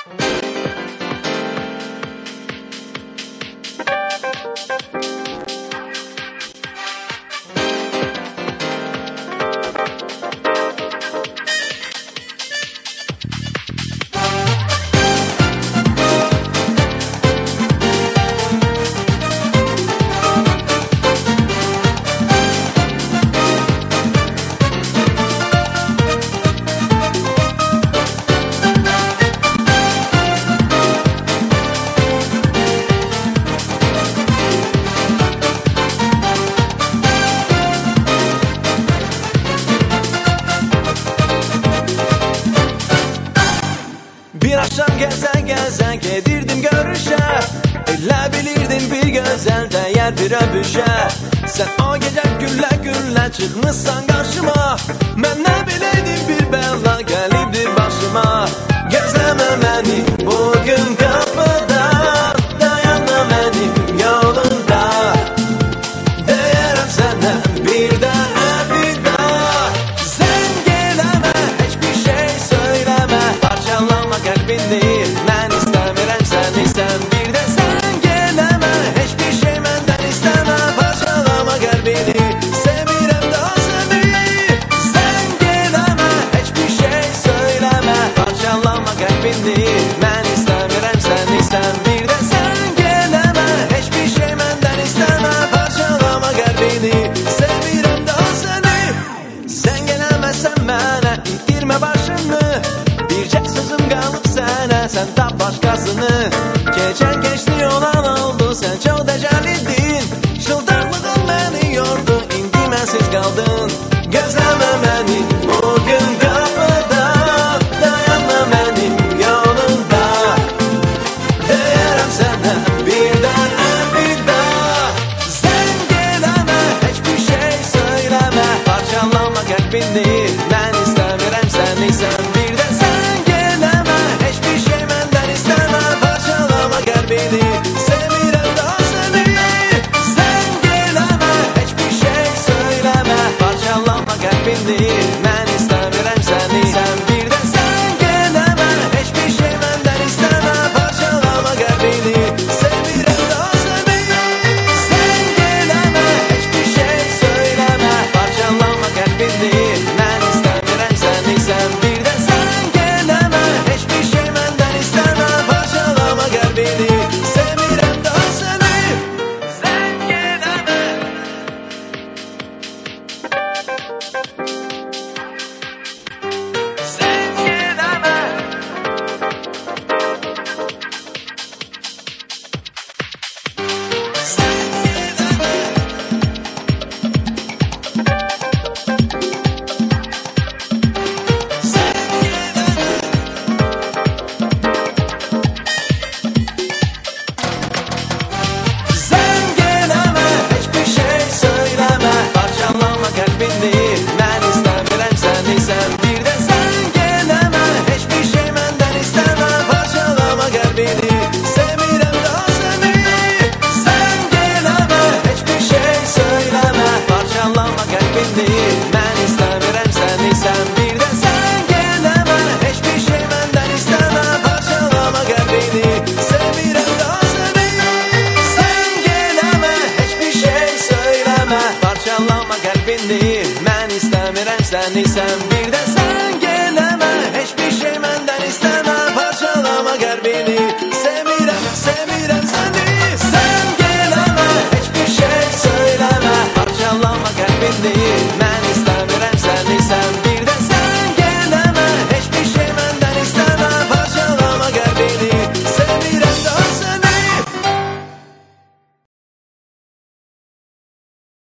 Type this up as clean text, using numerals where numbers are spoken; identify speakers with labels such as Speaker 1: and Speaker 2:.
Speaker 1: Bir akşam gezen gedirdim görüşe. Elə bilirdin bir gözəl dəyər bir öpüşə. Sən o gecə güllə çıxmışsan qarşıma. Mən nə biləydim bir bəla gəlibdir başıma. Gözləmə məni bugün qapıda, dayanma mənim yolunda. Deyərəm sənə bir daha bir daha. Zəng eləmə, heç bir şey söyləmə. Parçalanma qəlbini, mən istəmirəm səni, sən bir də zəng eləmə. Heç bir şey məndən istəmə, parçalama qəlbini, sevirəm daha səni. Zəng eləmə, heç bir şey söyləmə. Parçalama qəlbini, mən istəmirəm səni, sən bir də zəng eləmə. Heç bir şey məndən istəmə, parçalama qəlbini, sevirəm daha səni. Zəng eləməsən mənə, itirmə başını. Bircə sözüm qalıb sənə, sən tap başqasını. Keçən keçdi olan oldu, sən çox dəcəlidin. Şıldarlığın məni yordu, indi mənsiz qaldın. Gözləmə məni bugün qapıda, dayanma mənim yolunda. Deyərəm sənə bir daha bir daha. Zəng eləmə, heç bir şey söyləmə. Parçalanma qəlbini, mən istəmirəm səni, sən bir də zəng eləmə. Heç bir şey məndən istəmə, parçalama qəlbini, sevirəm daha səni. Zəng eləmə, heç bir şey söyləmə. Parçalama qəlbini, mən istəmirəm səni, sən bir də zəng eləmə. Heç bir şey məndən istəmə, parçalama qəlbini, sevirəm daha səni. Zəng eləmə, heç bir şey söyləmə. Parçalama qəlbini, mən istəmirəm səni, sən bir də zəng eləmə. Heç bir şey məndən istəmə, parçalama qəlbini, sevirəm daha səni. Zəng eləmə. Zəng eləmə. Zəng eləmə, heç bir şey söyləmə. Parçalama qəlbini, mən istəmirəm səni, sən bir də zəng eləmə. Heç bir şey məndən istəmə, parçalama qəlbini, sevirəm daha səni. Zəng eləmə, heç bir şey söyləmə. Parçalama qəlbini, mən istəmirəm səni, sən bir də zəng eləmə. Heç bir şey məndən istəmə, parçalama qəlbini, sevirəm daha səni. Zəng eləmə, heç bir şey söyləmə. Parçalama qəlbini, mən istəmirəm səni, sən